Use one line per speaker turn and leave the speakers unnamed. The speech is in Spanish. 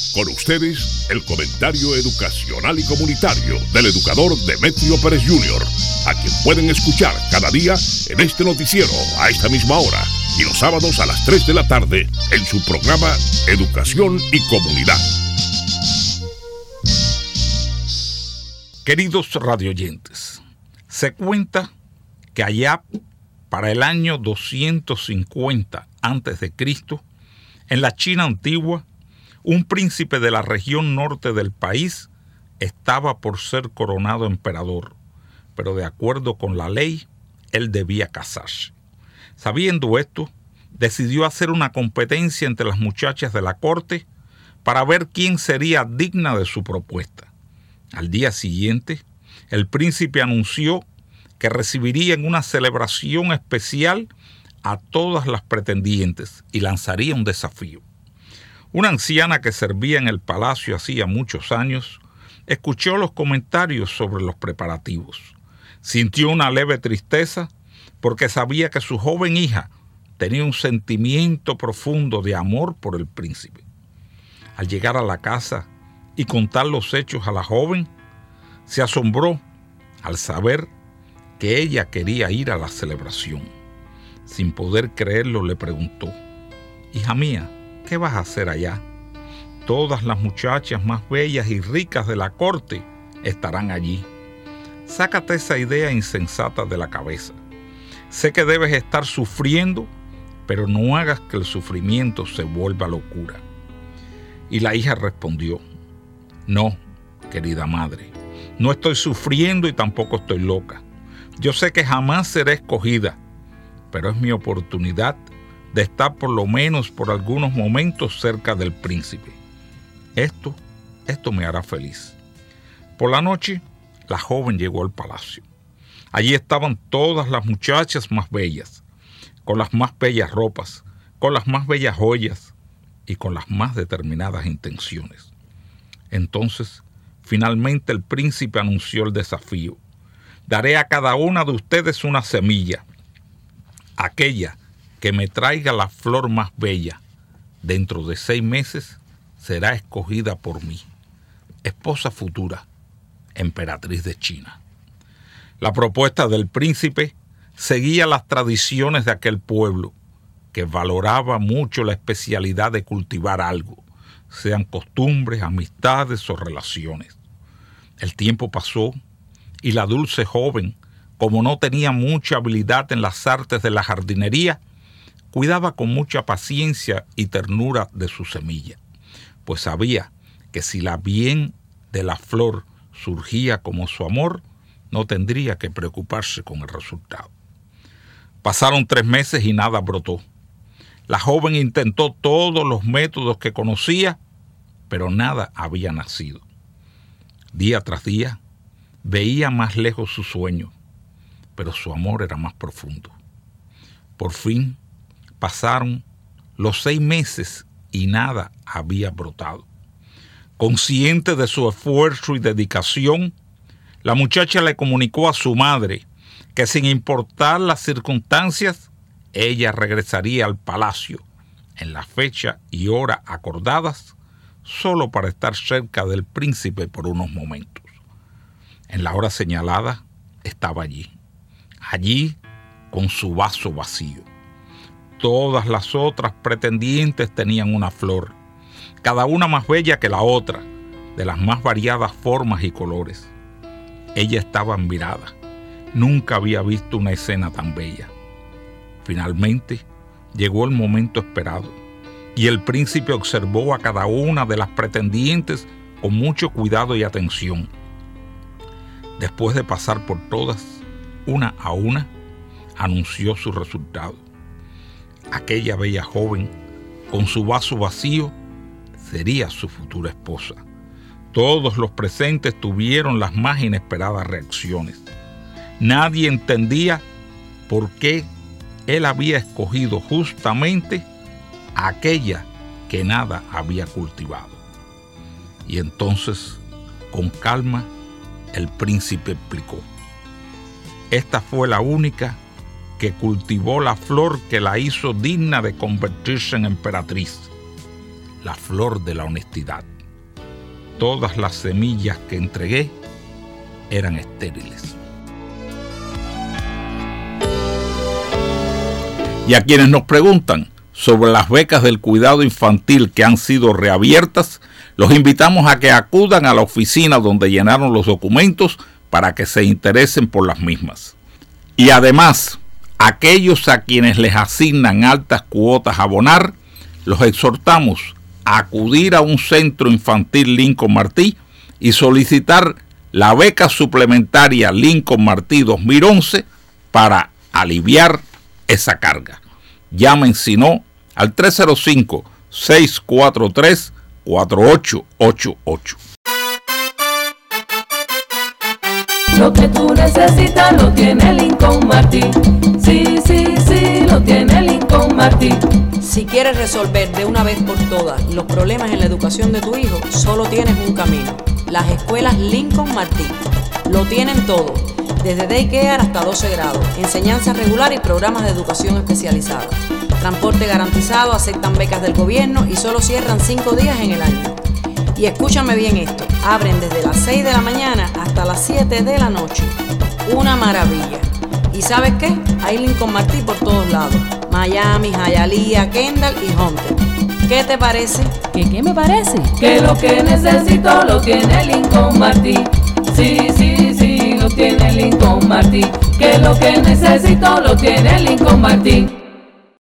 Con ustedes, el comentario educacional y comunitario del educador Demetrio Pérez Jr., a quien pueden escuchar cada día en este noticiero a esta misma hora y los sábados a las 3 de la tarde en su programa Educación y Comunidad.
Queridos radioyentes, se cuenta que allá para el año 250 a.C., en la China antigua, un príncipe de la región norte del país estaba por ser coronado emperador, pero de acuerdo con la ley, él debía casarse. Sabiendo esto, decidió hacer una competencia entre las muchachas de la corte para ver quién sería digna de su propuesta. Al día siguiente, el príncipe anunció que recibiría en una celebración especial a todas las pretendientes y lanzaría un desafío. Una anciana que servía en el palacio hacía muchos años escuchó los comentarios sobre los preparativos. Sintió una leve tristeza porque sabía que su joven hija tenía un sentimiento profundo de amor por el príncipe. Al llegar a la casa y contar los hechos a la joven, se asombró al saber que ella quería ir a la celebración. Sin poder creerlo, le preguntó: «Hija mía, ¿qué vas a hacer allá? Todas las muchachas más bellas y ricas de la corte estarán allí. Sácate esa idea insensata de la cabeza. Sé que debes estar sufriendo, pero no hagas que el sufrimiento se vuelva locura». Y la hija respondió: «No, querida madre, no estoy sufriendo y tampoco estoy loca. Yo sé que jamás seré escogida, pero es mi oportunidad de estar por lo menos por algunos momentos cerca del príncipe. Esto me hará feliz». Por la noche, la joven llegó al palacio. Allí estaban todas las muchachas más bellas, con las más bellas ropas, con las más bellas joyas y con las más determinadas intenciones. Entonces, finalmente el príncipe anunció el desafío: «Daré a cada una de ustedes una semilla. Aquella que me traiga la flor más bella, dentro de 6 meses será escogida por mí, esposa futura, emperatriz de China». La propuesta del príncipe seguía las tradiciones de aquel pueblo, que valoraba mucho la especialidad de cultivar algo, sean costumbres, amistades o relaciones. El tiempo pasó y la dulce joven, como no tenía mucha habilidad en las artes de la jardinería, cuidaba con mucha paciencia y ternura de su semilla, pues sabía que si la bien de la flor surgía como su amor, no tendría que preocuparse con el resultado. Pasaron 3 meses y nada brotó. La joven intentó todos los métodos que conocía, pero nada había nacido. Día tras día, veía más lejos su sueño, pero su amor era más profundo. Por fin, pasaron los 6 meses y nada había brotado. Consciente de su esfuerzo y dedicación, la muchacha le comunicó a su madre que sin importar las circunstancias, ella regresaría al palacio en la fecha y hora acordadas, solo para estar cerca del príncipe por unos momentos. En la hora señalada estaba allí con su vaso vacío. Todas las otras pretendientes tenían una flor, cada una más bella que la otra, de las más variadas formas y colores. Ella estaba admirada. Nunca había visto una escena tan bella. Finalmente, llegó el momento esperado, y el príncipe observó a cada una de las pretendientes con mucho cuidado y atención. Después de pasar por todas, una a una, anunció su resultado. Aquella bella joven, con su vaso vacío, sería su futura esposa. Todos los presentes tuvieron las más inesperadas reacciones. Nadie entendía por qué él había escogido justamente a aquella que nada había cultivado. Y entonces, con calma, el príncipe explicó: «Esta fue la única que cultivó la flor que la hizo digna de convertirse en emperatriz, la flor de la honestidad. todas las semillas que entregué eran estériles. Y a quienes nos preguntan sobre las becas del cuidado infantil que han sido reabiertas, los invitamos a que acudan a la oficina donde llenaron los documentos para que se interesen por las mismas. Y además, aquellos a quienes les asignan altas cuotas a abonar, los exhortamos a acudir a un centro infantil Lincoln Martí y solicitar la beca suplementaria Lincoln Martí 2011 para aliviar esa carga. Llamen si no al 305-643-4888.
Lo que tú necesitas lo tiene Lincoln Martí. Sí, sí, sí, lo tiene Lincoln Martí.
Si quieres resolver de una vez por todas los problemas en la educación de tu hijo, solo tienes un camino: las escuelas Lincoln Martí. Lo tienen todo, desde daycare hasta 12 grados, enseñanza regular y programas de educación especializada. Transporte garantizado, aceptan becas del gobierno y solo cierran 5 días en el año. Y escúchame bien esto, abren desde las 6 de la mañana hasta las 7 de la noche. Una maravilla. ¿Y sabes qué? Hay Lincoln Martí por todos lados: Miami, Hialeah, Kendall y Hunter. ¿Qué te parece?
¿Qué me parece? Que lo que necesito lo tiene Lincoln Martí. Sí, sí, sí, lo tiene Lincoln Martí. Que lo que necesito lo tiene Lincoln Martí.